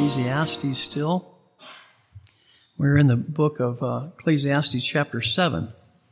Ecclesiastes still. We're in the book of Ecclesiastes chapter 7.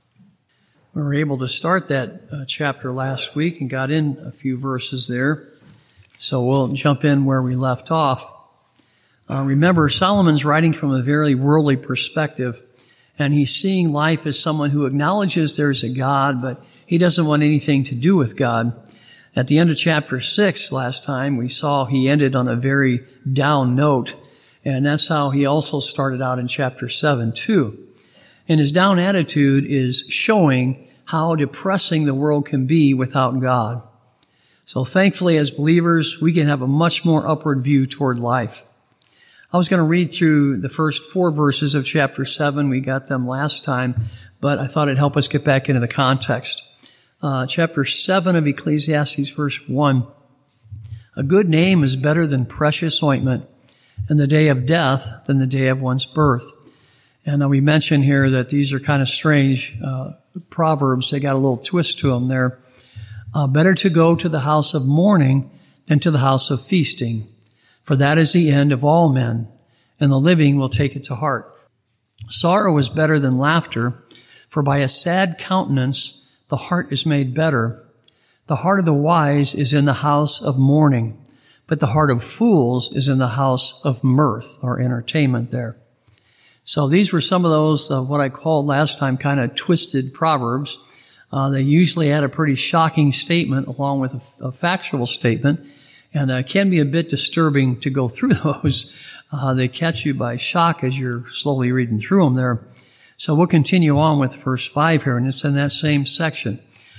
We were able to start that chapter last week and got in a few verses there. So we'll jump in where we left off. Remember, Solomon's writing from a very worldly perspective, and he's seeing life as someone who acknowledges there's a God, but he doesn't want anything to do with God. At the end of chapter 6 last time, we saw he ended on a very down note, and that's how he also started out in chapter 7 too. And his down attitude is showing how depressing the world can be without God. So thankfully, as believers, we can have a much more upward view toward life. I was going to read through the first 4 verses of chapter 7. We got them last time, but I thought it'd help us get back into the context. Chapter 7 of Ecclesiastes, verse 1. A good name is better than precious ointment, and the day of death than the day of one's birth. And we mentioned here that these are kind of strange proverbs. They got a little twist to them there. Better to go to the house of mourning than to the house of feasting, for that is the end of all men, and the living will take it to heart. Sorrow is better than laughter, for by a sad countenance the heart is made better. The heart of the wise is in the house of mourning, but the heart of fools is in the house of mirth or entertainment there. So these were some of those, what I called last time, kind of twisted proverbs. They usually had a pretty shocking statement along with a factual statement, and it can be a bit disturbing to go through those. They catch you by shock as you're slowly reading through them there. So we'll continue on with verse 5 here, and it's in that same section.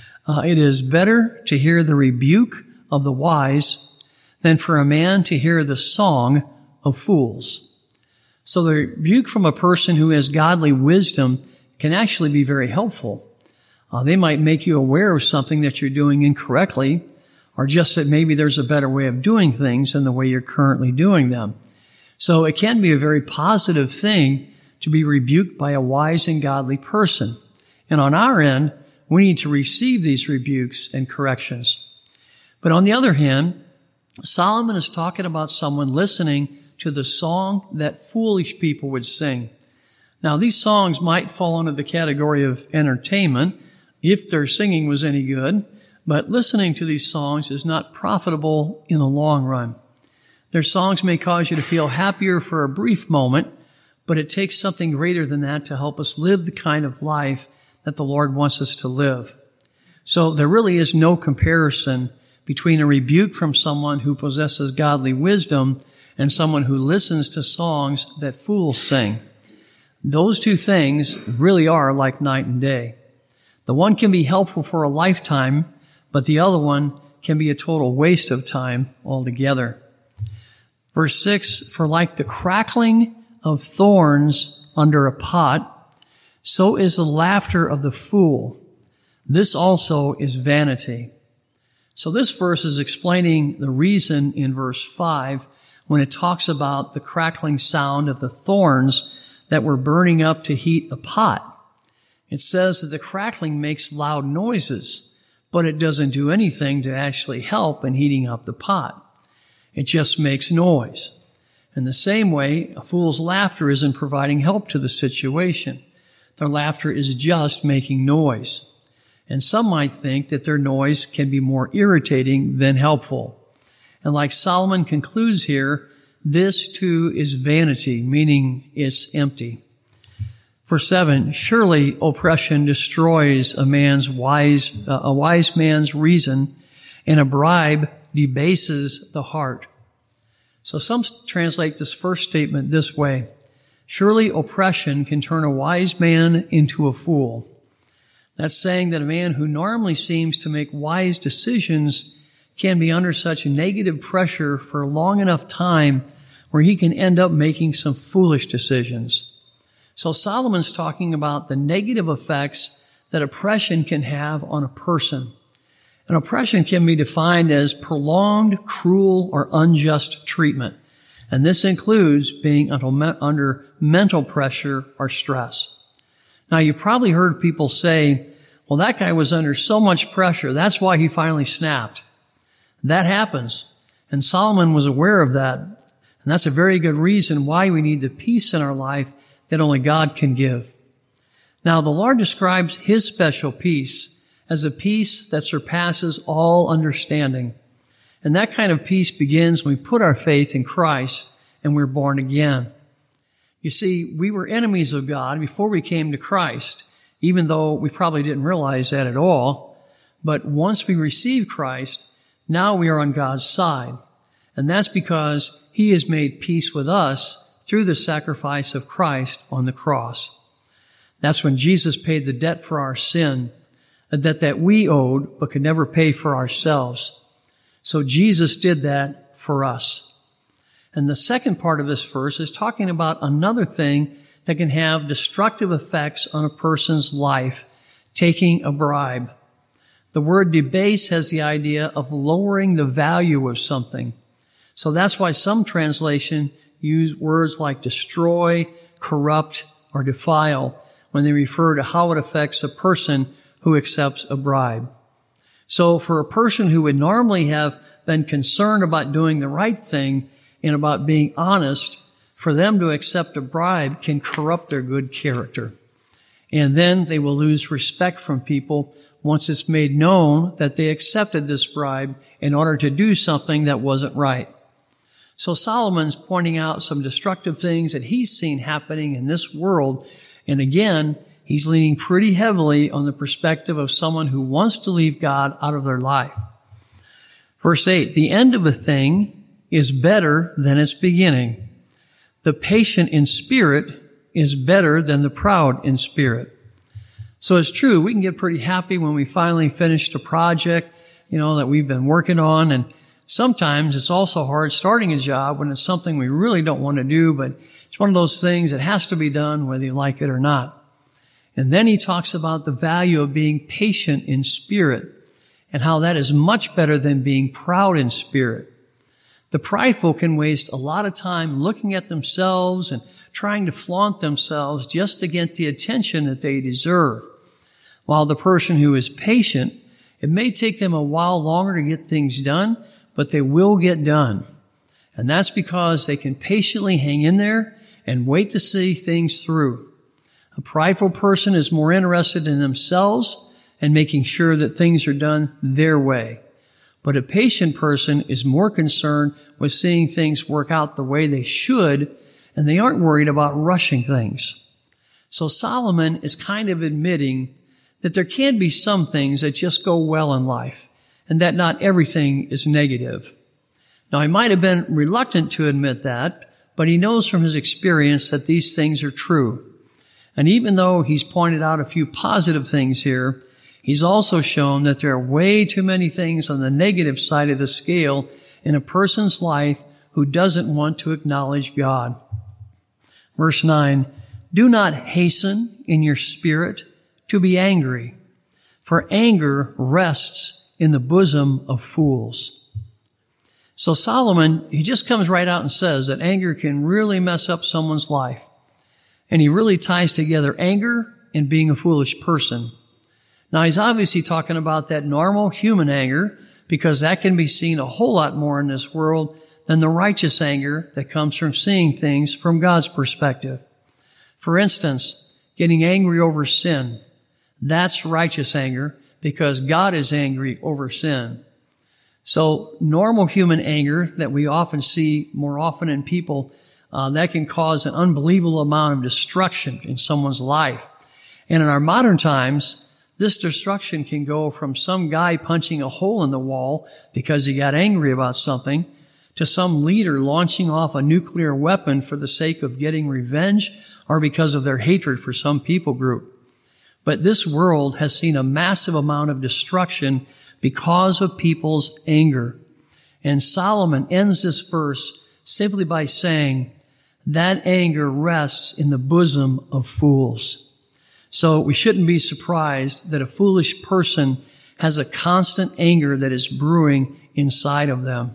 It is better to hear the rebuke of the wise than for a man to hear the song of fools. So the rebuke from a person who has godly wisdom can actually be very helpful. They might make you aware of something that you're doing incorrectly, or just that maybe there's a better way of doing things than the way you're currently doing them. So it can be a very positive thing to be rebuked by a wise and godly person. And on our end, we need to receive these rebukes and corrections. But on the other hand, Solomon is talking about someone listening to the song that foolish people would sing. Now, these songs might fall under the category of entertainment if their singing was any good, but listening to these songs is not profitable in the long run. Their songs may cause you to feel happier for a brief moment, but it takes something greater than that to help us live the kind of life that the Lord wants us to live. So there really is no comparison between a rebuke from someone who possesses godly wisdom and someone who listens to songs that fools sing. Those two things really are like night and day. The one can be helpful for a lifetime, but the other one can be a total waste of time altogether. Verse 6, for like the crackling of thorns under a pot, so is the laughter of the fool. This also is vanity. So this verse is explaining the reason in verse 5 when it talks about the crackling sound of the thorns that were burning up to heat a pot. It says that the crackling makes loud noises, but it doesn't do anything to actually help in heating up the pot. It just makes noise. In the same way, a fool's laughter isn't providing help to the situation. Their laughter is just making noise. And some might think that their noise can be more irritating than helpful. And like Solomon concludes here, this too is vanity, meaning it's empty. Verse 7, surely oppression destroys a wise man's reason, and a bribe debases the heart. So some translate this first statement this way. Surely oppression can turn a wise man into a fool. That's saying that a man who normally seems to make wise decisions can be under such negative pressure for a long enough time where he can end up making some foolish decisions. So Solomon's talking about the negative effects that oppression can have on a person. And oppression can be defined as prolonged, cruel, or unjust treatment. And this includes being under mental pressure or stress. Now, you've probably heard people say, well, that guy was under so much pressure, that's why he finally snapped. That happens. And Solomon was aware of that. And that's a very good reason why we need the peace in our life that only God can give. Now, the Lord describes His special peace as a peace that surpasses all understanding. And that kind of peace begins when we put our faith in Christ and we're born again. You see, we were enemies of God before we came to Christ, even though we probably didn't realize that at all. But once we received Christ, now we are on God's side. And that's because He has made peace with us through the sacrifice of Christ on the cross. That's when Jesus paid the debt for our sin, a debt that we owed but could never pay for ourselves. So Jesus did that for us. And the second part of this verse is talking about another thing that can have destructive effects on a person's life, taking a bribe. The word debase has the idea of lowering the value of something. So that's why some translation use words like destroy, corrupt, or defile when they refer to how it affects a person who accepts a bribe. So for a person who would normally have been concerned about doing the right thing and about being honest, for them to accept a bribe can corrupt their good character. And then they will lose respect from people once it's made known that they accepted this bribe in order to do something that wasn't right. So Solomon's pointing out some destructive things that he's seen happening in this world. And again, he's leaning pretty heavily on the perspective of someone who wants to leave God out of their life. Verse 8, the end of a thing is better than its beginning. The patient in spirit is better than the proud in spirit. So it's true, we can get pretty happy when we finally finished a project, that we've been working on. And sometimes it's also hard starting a job when it's something we really don't want to do, but it's one of those things that has to be done whether you like it or not. And then he talks about the value of being patient in spirit and how that is much better than being proud in spirit. The prideful can waste a lot of time looking at themselves and trying to flaunt themselves just to get the attention that they deserve. While the person who is patient, it may take them a while longer to get things done, but they will get done. And that's because they can patiently hang in there and wait to see things through. A prideful person is more interested in themselves and making sure that things are done their way. But a patient person is more concerned with seeing things work out the way they should, and they aren't worried about rushing things. So Solomon is kind of admitting that there can be some things that just go well in life, and that not everything is negative. Now, he might have been reluctant to admit that, but he knows from his experience that these things are true. And even though he's pointed out a few positive things here, he's also shown that there are way too many things on the negative side of the scale in a person's life who doesn't want to acknowledge God. Verse 9, do not hasten in your spirit to be angry, for anger rests in the bosom of fools. So Solomon, he just comes right out and says that anger can really mess up someone's life. And he really ties together anger and being a foolish person. Now, he's obviously talking about that normal human anger, because that can be seen a whole lot more in this world than the righteous anger that comes from seeing things from God's perspective. For instance, getting angry over sin. That's righteous anger because God is angry over sin. So normal human anger that we often see more often in people, that can cause an unbelievable amount of destruction in someone's life. And in our modern times, this destruction can go from some guy punching a hole in the wall because he got angry about something, to some leader launching off a nuclear weapon for the sake of getting revenge or because of their hatred for some people group. But this world has seen a massive amount of destruction because of people's anger. And Solomon ends this verse simply by saying, that anger rests in the bosom of fools. So we shouldn't be surprised that a foolish person has a constant anger that is brewing inside of them.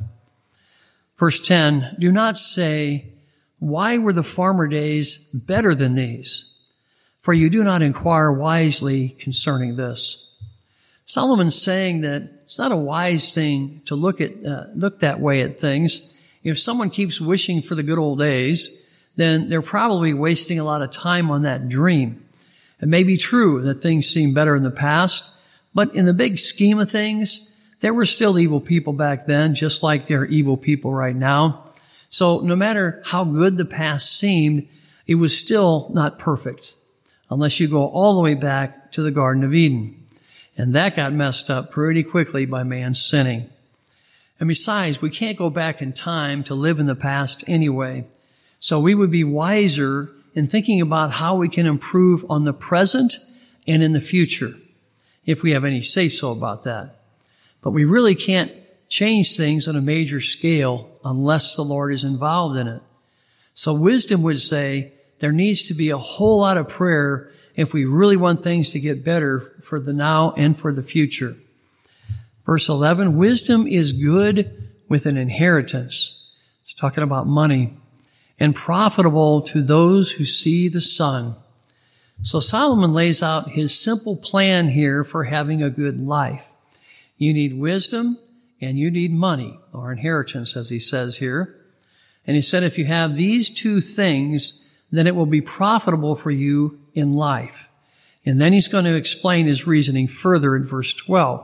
Verse 10, do not say, why were the former days better than these? For you do not inquire wisely concerning this. Solomon's saying that it's not a wise thing to look that way at things. if someone keeps wishing for the good old days, then they're probably wasting a lot of time on that dream. It may be true that things seem better in the past, but in the big scheme of things, there were still evil people back then, just like there are evil people right now. So no matter how good the past seemed, it was still not perfect, unless you go all the way back to the Garden of Eden. And that got messed up pretty quickly by man sinning. And besides, we can't go back in time to live in the past anyway. So we would be wiser in thinking about how we can improve on the present and in the future, if we have any say-so about that. But we really can't change things on a major scale unless the Lord is involved in it. So wisdom would say there needs to be a whole lot of prayer if we really want things to get better for the now and for the future. Verse 11, wisdom is good with an inheritance. It's talking about money. And profitable to those who see the sun. So Solomon lays out his simple plan here for having a good life. You need wisdom and you need money, or inheritance, as he says here. And he said if you have these two things, then it will be profitable for you in life. And then he's going to explain his reasoning further in verse 12.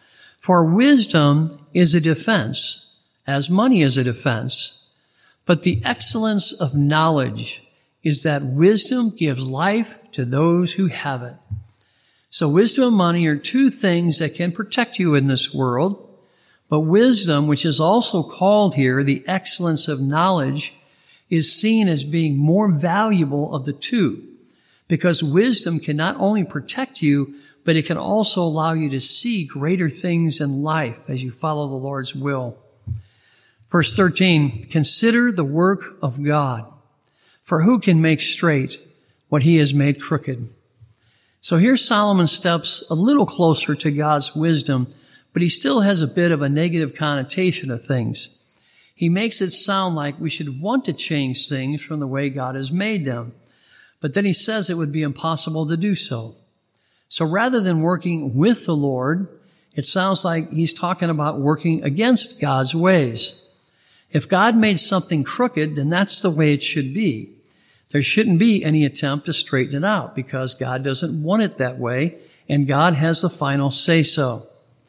For wisdom is a defense, as money is a defense. But the excellence of knowledge is that wisdom gives life to those who have it. So wisdom and money are two things that can protect you in this world. But wisdom, which is also called here the excellence of knowledge, is seen as being more valuable of the two. Because wisdom can not only protect you, but it can also allow you to see greater things in life as you follow the Lord's will. Verse 13, consider the work of God, for who can make straight what he has made crooked? So here Solomon steps a little closer to God's wisdom, but he still has a bit of a negative connotation of things. He makes it sound like we should want to change things from the way God has made them, but then he says it would be impossible to do so. So rather than working with the Lord, it sounds like he's talking about working against God's ways. If God made something crooked, then that's the way it should be. There shouldn't be any attempt to straighten it out because God doesn't want it that way, and God has the final say-so.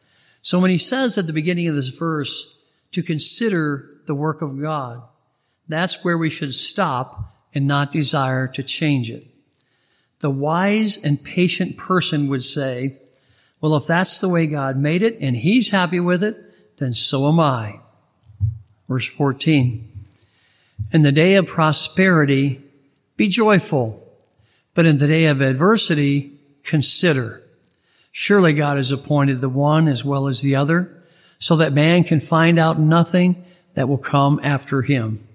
So when he says at the beginning of this verse to consider the work of God, that's where we should stop and not desire to change it. The wise and patient person would say, well, if that's the way God made it and he's happy with it, then so am I. Verse 14, in the day of prosperity, be joyful, but in the day of adversity, consider. Surely God has appointed the one as well as the other, so that man can find out nothing that will come after him.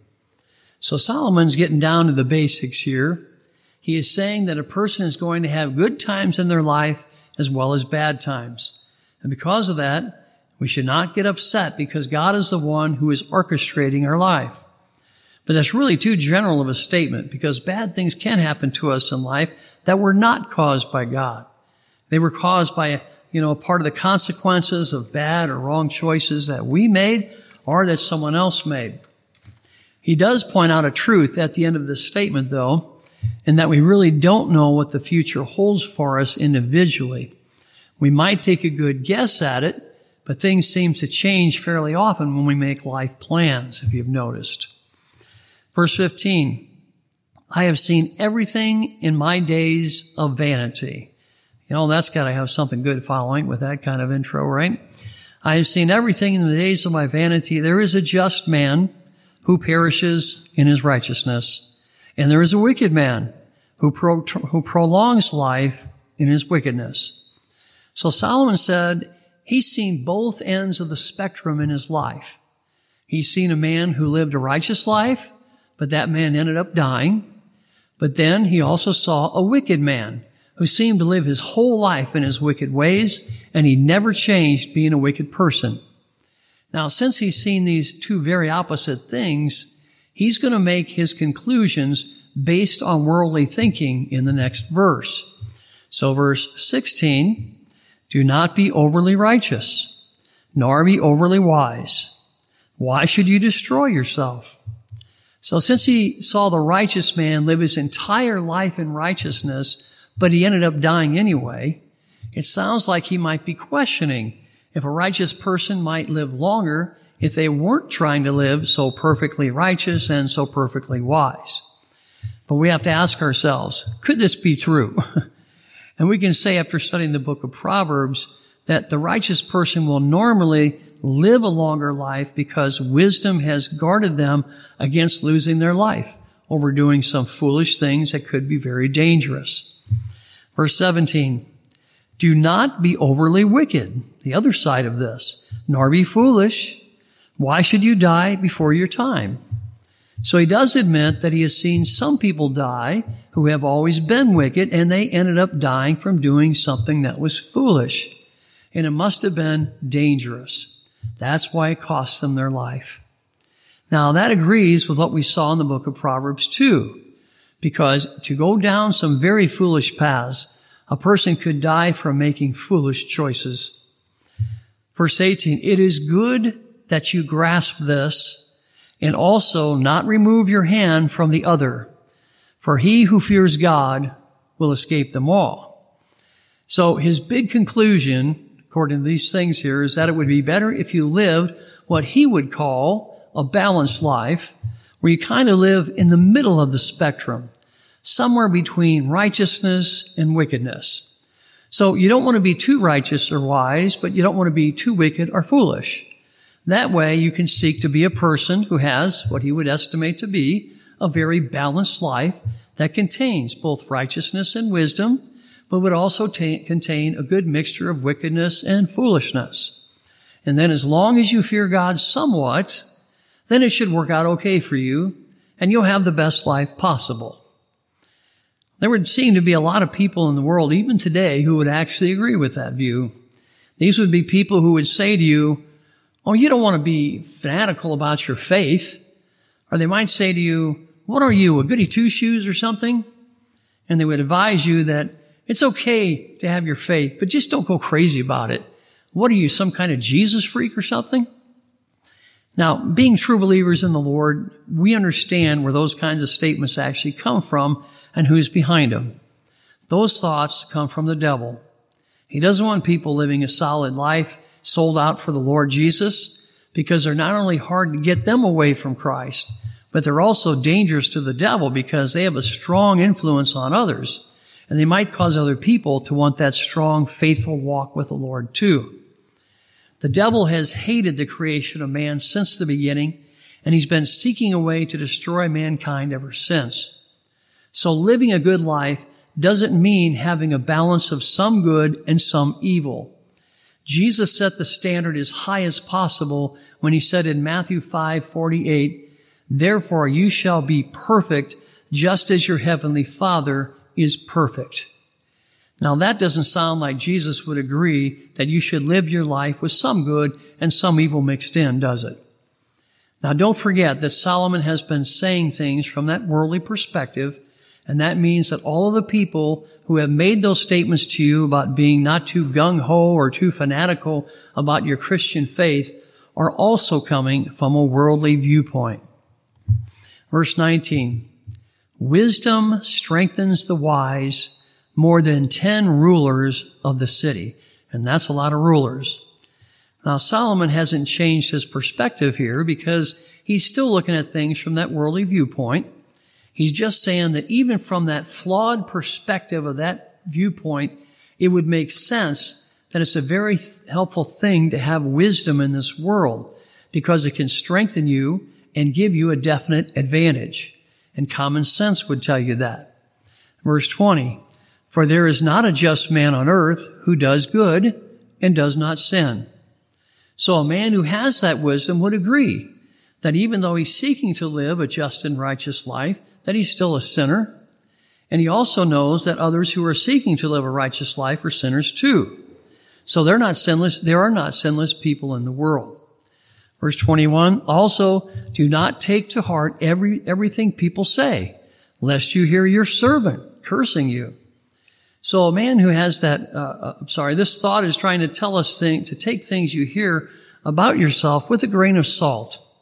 So Solomon's getting down to the basics here. He is saying that a person is going to have good times in their life as well as bad times. And because of that, we should not get upset because God is the one who is orchestrating our life. But that's really too general of a statement because bad things can happen to us in life that were not caused by God. They were caused by, part of the consequences of bad or wrong choices that we made or that someone else made. He does point out a truth at the end of this statement, though, in that we really don't know what the future holds for us individually. We might take a good guess at it, but things seem to change fairly often when we make life plans, if you've noticed. Verse 15, I have seen everything in my days of vanity. That's got to have something good following with that kind of intro, right? I have seen everything in the days of my vanity. There is a just man who perishes in his righteousness, and there is a wicked man who prolongs life in his wickedness. So Solomon said, he's seen both ends of the spectrum in his life. He's seen a man who lived a righteous life, but that man ended up dying. But then he also saw a wicked man who seemed to live his whole life in his wicked ways, and he never changed being a wicked person. Now, since he's seen these two very opposite things, he's going to make his conclusions based on worldly thinking in the next verse. So verse 16, do not be overly righteous, nor be overly wise. Why should you destroy yourself? So since he saw the righteous man live his entire life in righteousness, but he ended up dying anyway, it sounds like he might be questioning if a righteous person might live longer if they weren't trying to live so perfectly righteous and so perfectly wise. But we have to ask ourselves, could this be true? And we can say after studying the book of Proverbs that the righteous person will normally live a longer life because wisdom has guarded them against losing their life over doing some foolish things that could be very dangerous. Verse 17, do not be overly wicked, the other side of this, nor be foolish. Why should you die before your time? So he does admit that he has seen some people die who have always been wicked, and they ended up dying from doing something that was foolish. And it must have been dangerous. That's why it cost them their life. Now that agrees with what we saw in the book of Proverbs too, because to go down some very foolish paths, a person could die from making foolish choices. Verse 18, it is good that you grasp this, and also not remove your hand from the other, for he who fears God will escape them all. So his big conclusion, according to these things here, is that it would be better if you lived what he would call a balanced life, where you kind of live in the middle of the spectrum, somewhere between righteousness and wickedness. So you don't want to be too righteous or wise, but you don't want to be too wicked or foolish. That way you can seek to be a person who has what he would estimate to be a very balanced life that contains both righteousness and wisdom, but would also contain a good mixture of wickedness and foolishness. And then as long as you fear God somewhat, then it should work out okay for you, and you'll have the best life possible. There would seem to be a lot of people in the world, even today, who would actually agree with that view. These would be people who would say to you, oh, you don't want to be fanatical about your faith. Or they might say to you, what are you, a goody two-shoes or something? And they would advise you that it's okay to have your faith, but just don't go crazy about it. What are you, some kind of Jesus freak or something? Now, being true believers in the Lord, we understand where those kinds of statements actually come from and who's behind them. Those thoughts come from the devil. He doesn't want people living a solid life, sold out for the Lord Jesus, because they're not only hard to get them away from Christ, but they're also dangerous to the devil because they have a strong influence on others, and they might cause other people to want that strong, faithful walk with the Lord too. The devil has hated the creation of man since the beginning, and he's been seeking a way to destroy mankind ever since. So living a good life doesn't mean having a balance of some good and some evil. Jesus set the standard as high as possible when he said in Matthew 5:48, therefore you shall be perfect just as your heavenly Father is perfect. Now that doesn't sound like Jesus would agree that you should live your life with some good and some evil mixed in, does it? Now don't forget that Solomon has been saying things from that worldly perspective, and that means that all of the people who have made those statements to you about being not too gung-ho or too fanatical about your Christian faith are also coming from a worldly viewpoint. Verse 19, wisdom strengthens the wise more than 10 rulers of the city. And that's a lot of rulers. Now Solomon hasn't changed his perspective here because he's still looking at things from that worldly viewpoint. He's just saying that even from that flawed perspective of that viewpoint, it would make sense that it's a very helpful thing to have wisdom in this world because it can strengthen you and give you a definite advantage. And common sense would tell you that. Verse 20, for there is not a just man on earth who does good and does not sin. So a man who has that wisdom would agree that even though he's seeking to live a just and righteous life, that he's still a sinner. And he also knows that others who are seeking to live a righteous life are sinners too. So they're not sinless. There are not sinless people in the world. Verse 21, also do not take to heart everything people say, lest you hear your servant cursing you. So a man who has that, this thought is trying to tell us to take things you hear about yourself with a grain of salt.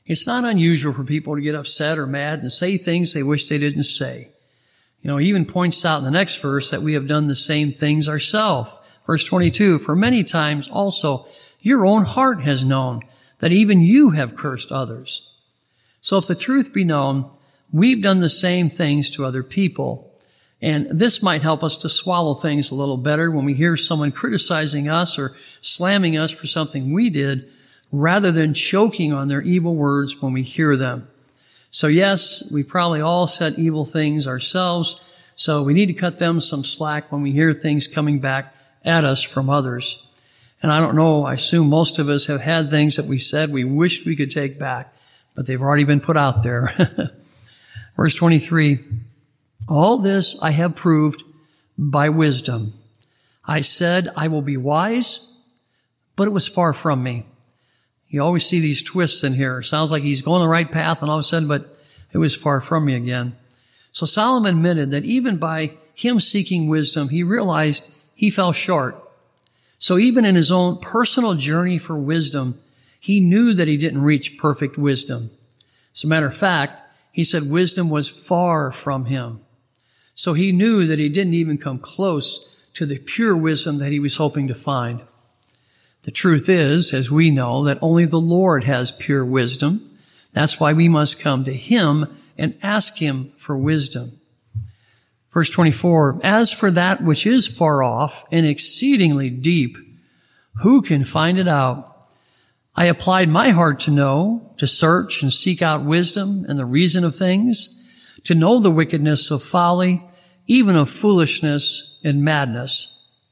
It's not unusual for people to get upset or mad and say things they wish they didn't say. He even points out in the next verse that we have done the same things ourselves. Verse 22, for many times also your own heart has known that even you have cursed others. So if the truth be known, we've done the same things to other people. And this might help us to swallow things a little better when we hear someone criticizing us or slamming us for something we did, rather than choking on their evil words when we hear them. So yes, we probably all said evil things ourselves, so we need to cut them some slack when we hear things coming back at us from others. And I don't know, I assume most of us have had things that we said we wished we could take back, but they've already been put out there. Verse 23, all this I have proved by wisdom. I said I will be wise, but it was far from me. You always see these twists in here. It sounds like he's going the right path, and all of a sudden, but it was far from me again. So Solomon admitted that even by him seeking wisdom, he realized he fell short. So even in his own personal journey for wisdom, he knew that he didn't reach perfect wisdom. As a matter of fact, he said wisdom was far from him. So he knew that he didn't even come close to the pure wisdom that he was hoping to find. The truth is, as we know, that only the Lord has pure wisdom. That's why we must come to him and ask him for wisdom. Verse 24, as for that which is far off and exceedingly deep, who can find it out? I applied my heart to know, to search and seek out wisdom and the reason of things, to know the wickedness of folly, even of foolishness and madness.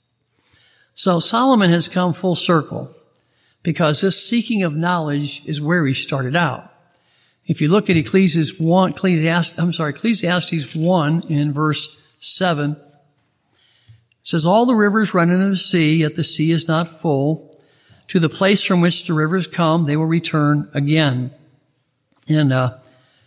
So Solomon has come full circle because this seeking of knowledge is where he started out. If you look at Ecclesiastes 1 in verse 7, it says, all the rivers run into the sea, yet the sea is not full. To the place from which the rivers come, they will return again. And I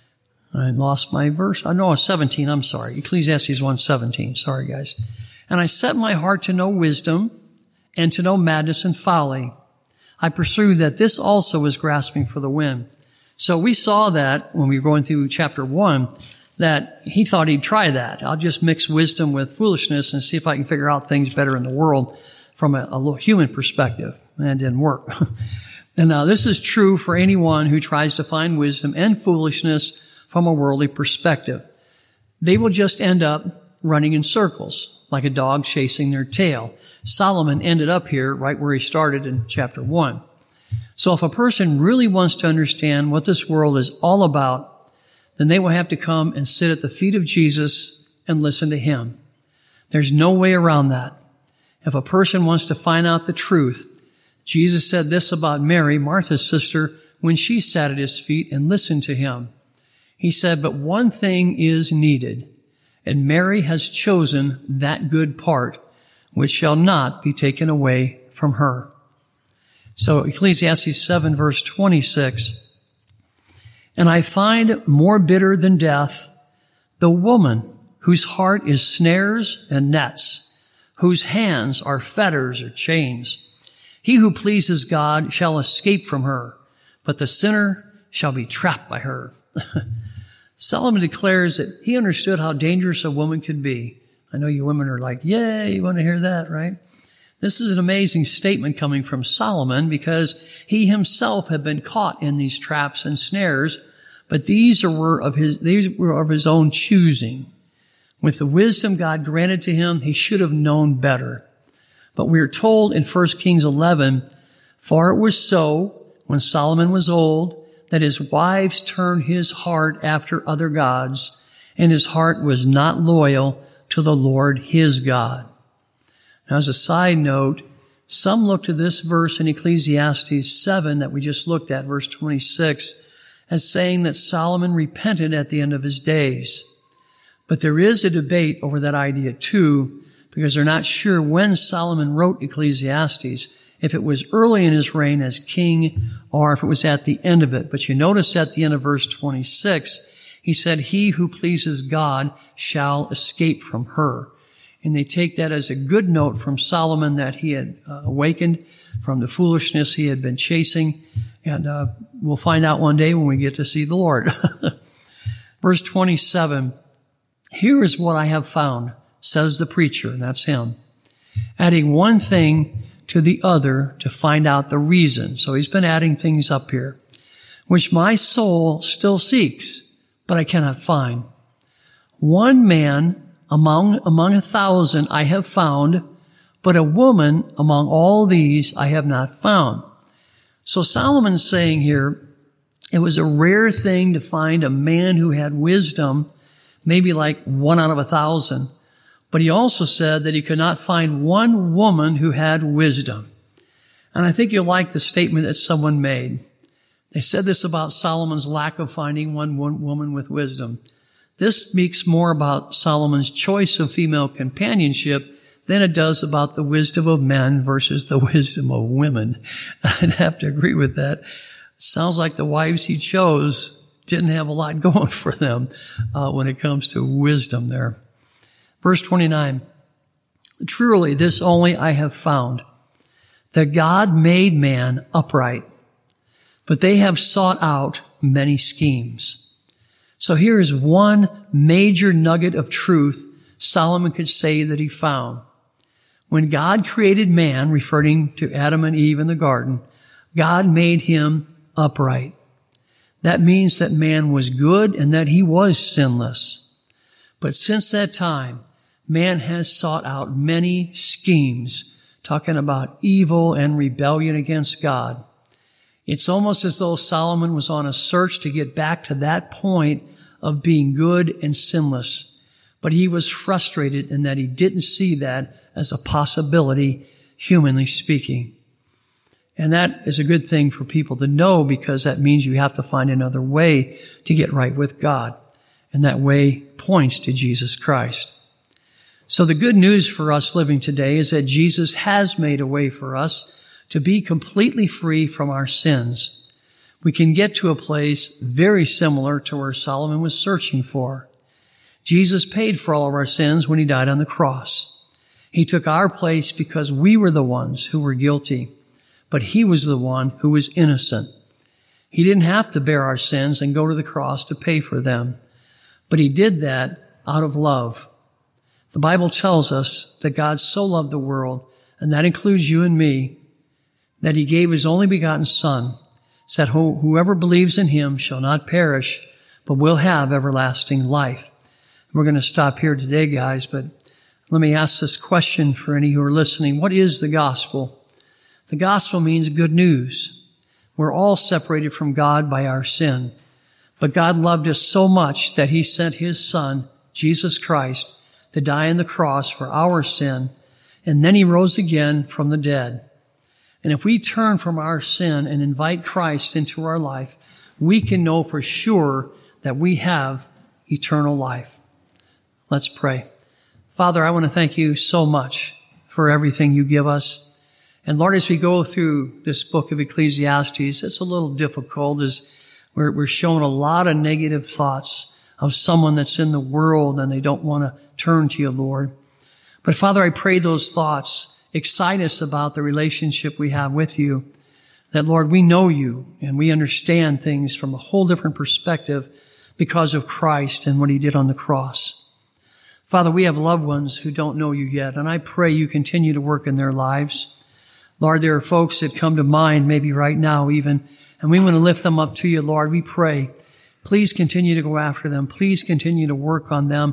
lost my verse. No, 17, I'm sorry. Ecclesiastes 1:17. Sorry, guys. And I set my heart to know wisdom and to know madness and folly. I pursued that this also was grasping for the wind. So we saw that when we were going through chapter 1, that he thought he'd try that. I'll just mix wisdom with foolishness and see if I can figure out things better in the world from a human perspective. And it didn't work. And now this is true for anyone who tries to find wisdom and foolishness from a worldly perspective. They will just end up running in circles, like a dog chasing their tail. Solomon ended up here right where he started in chapter 1. So if a person really wants to understand what this world is all about, then they will have to come and sit at the feet of Jesus and listen to him. There's no way around that. If a person wants to find out the truth, Jesus said this about Mary, Martha's sister, when she sat at his feet and listened to him. He said, but one thing is needed, and Mary has chosen that good part, which shall not be taken away from her. So Ecclesiastes 7 verse 26, and I find more bitter than death the woman whose heart is snares and nets, whose hands are fetters or chains. He who pleases God shall escape from her, but the sinner shall be trapped by her. Solomon declares that he understood how dangerous a woman could be. I know you women are like, yay, you want to hear that, right? This is an amazing statement coming from Solomon because he himself had been caught in these traps and snares, but these were of his own choosing. With the wisdom God granted to him, he should have known better. But we are told in 1 Kings 11, for it was so when Solomon was old that his wives turned his heart after other gods, and his heart was not loyal to the Lord his God. Now, as a side note, some look to this verse in Ecclesiastes 7 that we just looked at, verse 26, as saying that Solomon repented at the end of his days. But there is a debate over that idea too, because they're not sure when Solomon wrote Ecclesiastes, if it was early in his reign as king or if it was at the end of it. But you notice at the end of verse 26, he said, he who pleases God shall escape from her. And they take that as a good note from Solomon that he had awakened from the foolishness he had been chasing. And we'll find out one day when we get to see the Lord. Verse 27, here is what I have found, says the preacher, and that's him, adding one thing to the other to find out the reason. So he's been adding things up here, which my soul still seeks, but I cannot find. One man among 1,000 I have found, but a woman among all these I have not found. So Solomon's saying here, it was a rare thing to find a man who had wisdom, maybe like 1 out of 1,000. But he also said that he could not find one woman who had wisdom. And I think you'll like the statement that someone made. They said this about Solomon's lack of finding one woman with wisdom. This speaks more about Solomon's choice of female companionship than it does about the wisdom of men versus the wisdom of women. I'd have to agree with that. It sounds like the wives he chose didn't have a lot going for them when it comes to wisdom there. Verse 29, truly this only I have found, that God made man upright, but they have sought out many schemes. So here is one major nugget of truth Solomon could say that he found. When God created man, referring to Adam and Eve in the garden, God made him upright. That means that man was good and that he was sinless. But since that time, man has sought out many schemes, talking about evil and rebellion against God. It's almost as though Solomon was on a search to get back to that point of being good and sinless. But he was frustrated in that he didn't see that as a possibility, humanly speaking. And that is a good thing for people to know, because that means you have to find another way to get right with God. And that way points to Jesus Christ. So the good news for us living today is that Jesus has made a way for us to be completely free from our sins. We can get to a place very similar to where Solomon was searching for. Jesus paid for all of our sins when he died on the cross. He took our place because we were the ones who were guilty, but he was the one who was innocent. He didn't have to bear our sins and go to the cross to pay for them, but he did that out of love. The Bible tells us that God so loved the world, and that includes you and me, that he gave his only begotten Son, so that whoever believes in him shall not perish, but will have everlasting life. We're going to stop here today, guys, but let me ask this question for any who are listening. What is the gospel? The gospel means good news. We're all separated from God by our sin, but God loved us so much that he sent his Son, Jesus Christ, to die on the cross for our sin, and then he rose again from the dead. And if we turn from our sin and invite Christ into our life, we can know for sure that we have eternal life. Let's pray. Father, I want to thank you so much for everything you give us. And Lord, as we go through this book of Ecclesiastes, it's a little difficult as we're shown a lot of negative thoughts of someone that's in the world and they don't want to turn to you, Lord. But Father, I pray those thoughts excite us about the relationship we have with you, that Lord, we know you and we understand things from a whole different perspective because of Christ and what he did on the cross. Father, we have loved ones who don't know you yet, and I pray you continue to work in their lives. Lord, there are folks that come to mind maybe right now even, and we want to lift them up to you, Lord. We pray, please continue to go after them. Please continue to work on them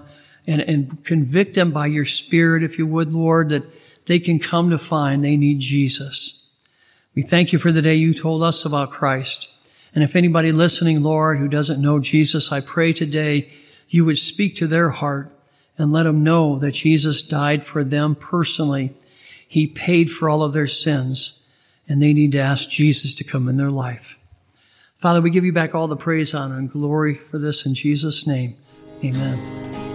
and convict them by your Spirit, if you would, Lord, that they can come to find they need Jesus. We thank you for the day you told us about Christ. And if anybody listening, Lord, who doesn't know Jesus, I pray today you would speak to their heart and let them know that Jesus died for them personally. He paid for all of their sins, and they need to ask Jesus to come in their life. Father, we give you back all the praise, honor, and glory for this in Jesus' name. Amen.